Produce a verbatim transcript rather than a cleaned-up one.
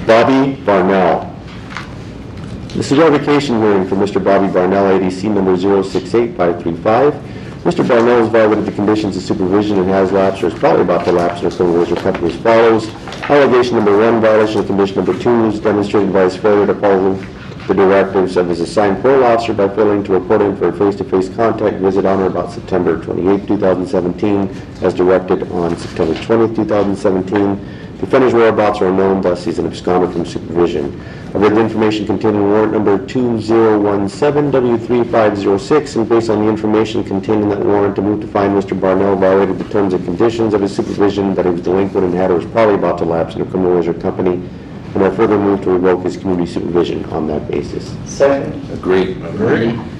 Bobby Barnell. This is a revocation hearing for Mister Bobby Barnell, A D C number zero six eight five three five. Mister Barnell has violated the conditions of supervision and has lapsed or is probably about to lapse in a criminal leisure company as follows. Allegation number one, violation of condition number two is demonstrated by his failure to follow the directives of his assigned parole officer by failing to report him for a face-to-face contact visit on or about September twenty-eighth, two thousand seventeen, as directed on September twentieth, two thousand seventeen. The offender's whereabouts are unknown, thus he's an absconder from supervision. I've read the information contained in warrant number two zero one seven W three five zero six, and based on the information contained in that warrant, to move to find Mister Barnell violated the terms and conditions of his supervision, that he was delinquent and had or was probably about to lapse in a criminal leisure company, and I further move to revoke his community supervision on that basis. Second. Agreed. Agreed.